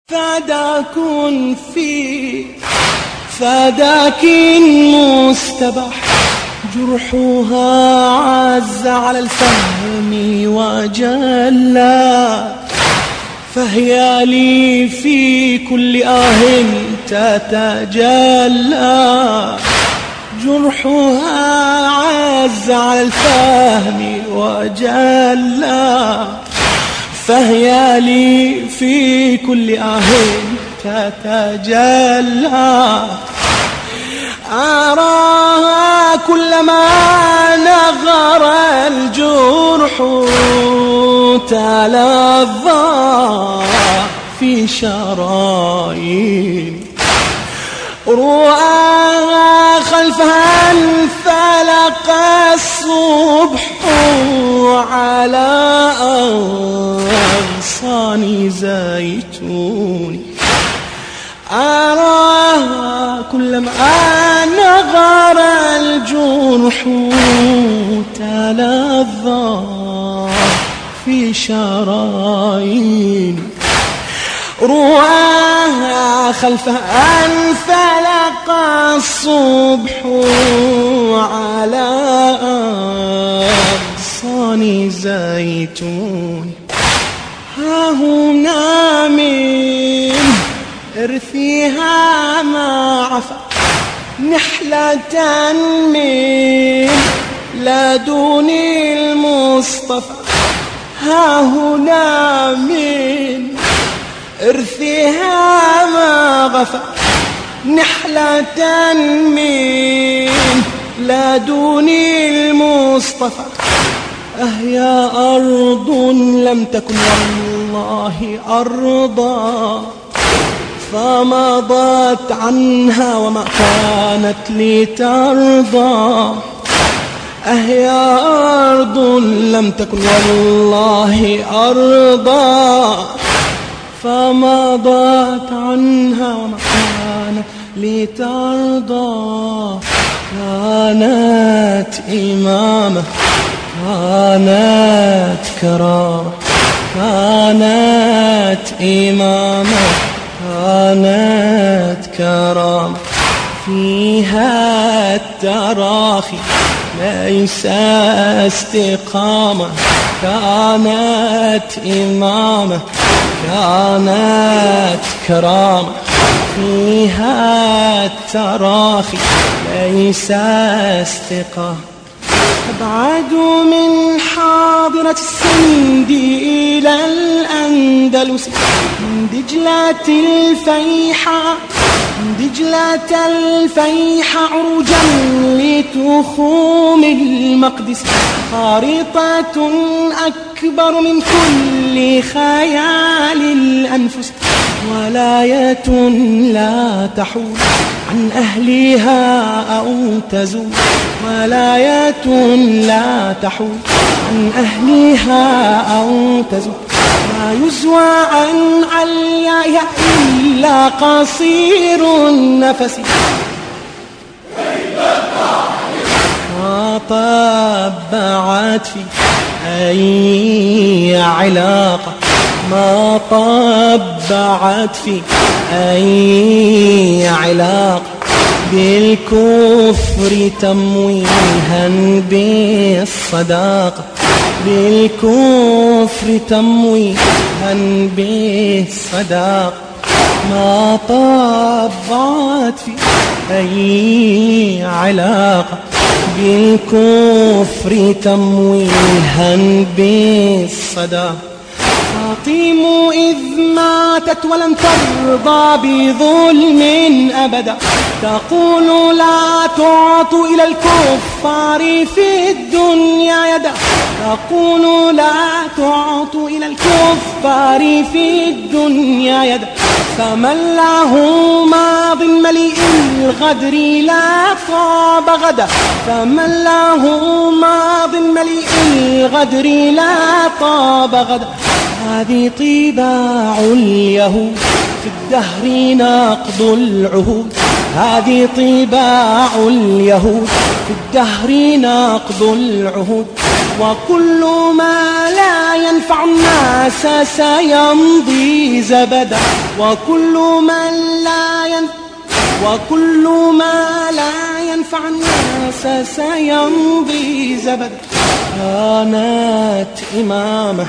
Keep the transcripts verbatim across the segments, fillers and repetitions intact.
فداكن في فداك مستبح جرحها عز على الفهم وجلى، فهي لي في كل آه تتجلى. جرحها عز على الفهم وجلى، فهي لي في كل آه تتجلى. أراها كلما نغر الجرح تلظى في شرايين، رؤاها خلفها انفلق الصبح على أغصان زيتون. أراها كلما نغر الجرح تلظى في شرايين، رؤاها خلفها انفلق الصبح على أغصان زيتون. ها هنا من إرثها ما عفا نحلة من لدن المصطفى. ها هنا من إرثها ما غفى نحلة من لدن المصطفى. أهيا أرض لم تكن والله أرضا، فمضت عنها وما كانت لترضى. أهيا أرض لم تكن والله أرضا، فمضت عنها وما كانت لترضى. كانت إمامة، كانت كرامة، كانت إمامة، كانت كرامة. فيها التراخي ليس استقامة. كانت إمامة، كانت كرامة. فيها التراخي ليس استقامة. أبعد من حاضرة السند إلى الأندلس، من دجلة الفيحة، من دجلة الفيحة عروجا لتخوم المقدس. خارطة أكبر من كل خيال الأنفس، ولاية لا تحول عن أهلها أو تزول. ولاية لا تحول عن أهلها أو تزول. لا يزوى عن عليها إلا قصير النفس. ما طبعت في أي علاقة، ما طبعت في أي علاقة بالكفر تمويها بالصداقة. بالكفر تمويها بالصداقة. ما طبعت في أي علاقة بالكفر تمويها بالصداقة. فاطم إذ ماتت ولن ترضى بظلم أبدا، تقول لا تعطوا إلى الكفار في الدنيا يدا. تقول لا تعطوا إلى الكفار في الدنيا يدا. فمن له ماض مليء الغدر لا طاب غدا. فمن له ماض مليء الغدر لا طاب غدا. هذه طباع اليهود في الدهر نقض العهود. هذه طباع اليهود في الدهر نقض العهود. وكل ما لا ينفع الناس سيمضي زبدا وكل من لا ينفع وكل ما لا ينفع الناس سيمضي زبدا. كانت إمامة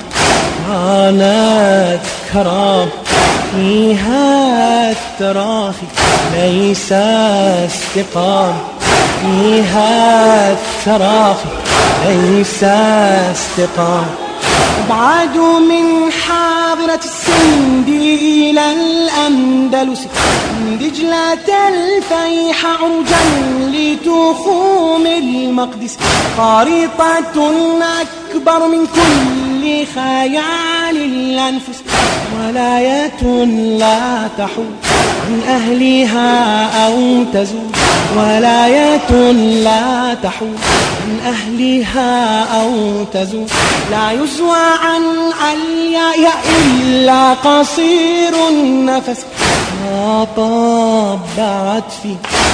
كانت كرام فيها التراخي ليس استقام فيها التراخي ليس استقام. أبعد من حاضرة السند إلى الأندلس من دجلة الفيح عرجا لتخوم المقدس خريطة أكبر من كل خيال الأنفس ولاية لا تحول عن أهلها أو تزول ولاية لا تحول عن أهلها أو تزول لا يزوى عن عليا إلا قصير النفس ما طبعت في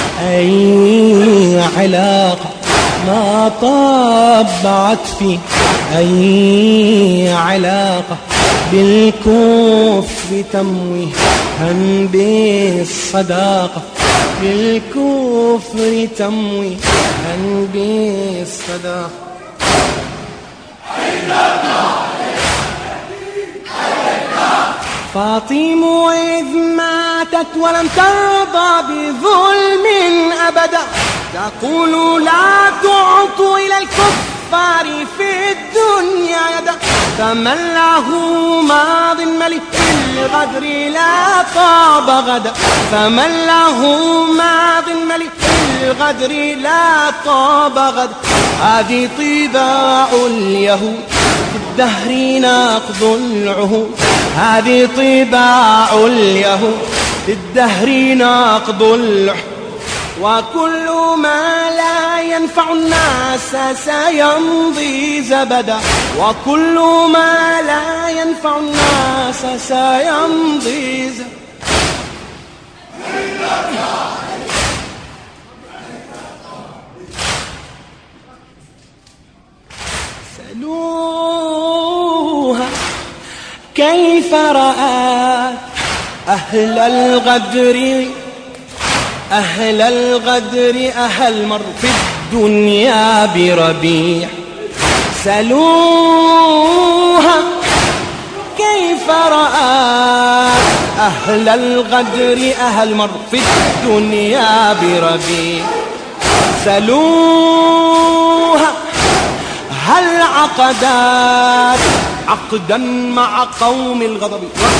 أي علاقة ما طبعت في أي علاقة بالكفر تمويها بالصداقة بالكفر تمويها بالصداقة. فاطمة إذ ماتت ولم ترضى بظلم أبدا تقول لا تعطوا إلى الكفار في الدنيا يدا فمن له ماض ملك الغدر لا طاب غدا فمن له ماض ملك الغدر لا طاب غدا. هذه طباع اليهود في الدهر نقض العهود هذه طباع اليهود في الدهر نقض العهود. وكل ما لا ينفع الناس سيمضي زبدا وكل ما لا ينفع الناس سيمضي زبدا. سألوها كيف رأت أهل الغدر أهل الغدر أهل مر في الدنيا بربيع. سألوها كيف رأت أهل الغدر أهل مر في الدنيا بربيع. سألوها هل عقدت عقدا مع قوم الغضب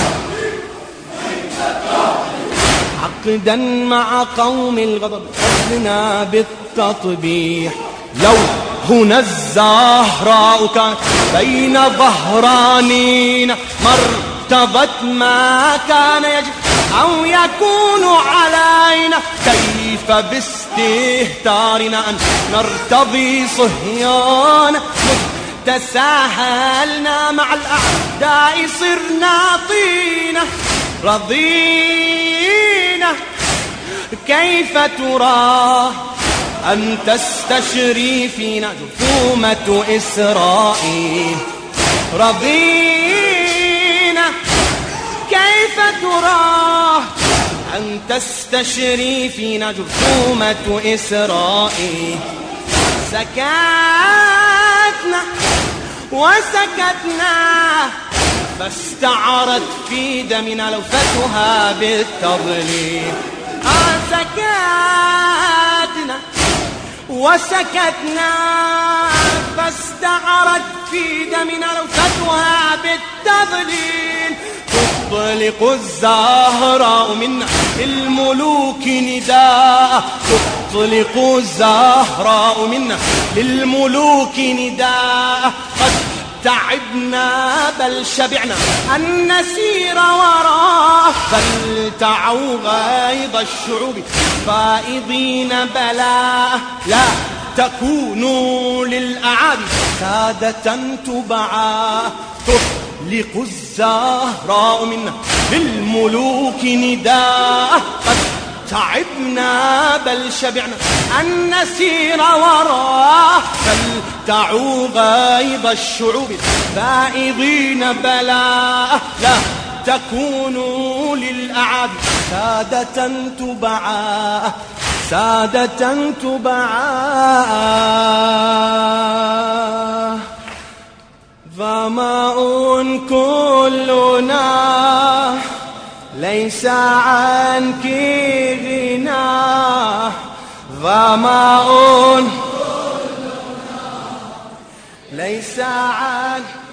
عقدا مع قوم الغضب أذنا بالتطبيح. لو هنا الزهراء كانت بين ظهرانين مرتبت ما كان يجب أو يكون علينا كيف باستهتارنا أن نرتضي صهيان تساهلنا مع الأعداء صرنا طينة رضينا. كيف ترى أن تستشري فينا جثومة إسرائيل رضينا. كيف ترى أن تستشري فينا جثومة إسرائيل. سكتنا وسكتنا فاستعرت في دمنا لوثتها بالتضليل. آه سكتنا وسكتنا فاستعرت في دمنا لوثتها بالتضليل. تطلق الزهراء منا للملوك نداء تطلق الزهراء منا للملوك نداء. قد تعبنا بل شبعنا أن نسير وراءه فلتعوا غيظ الشعوب فائضين بلاء. لا تكونوا للأعادي سادة تبعا تطلق الزهراء منا للملوك نداء. قد تعبنا بل شبعنا أن نسير وراه، فلتعوا غيظ الشعوب فائضين بلاء، لا تكونوا للأعادي سادة تبعاء، سادة تبعاء. ظمأ كلنا ليس عنك غناه، ظمأ ليس عنك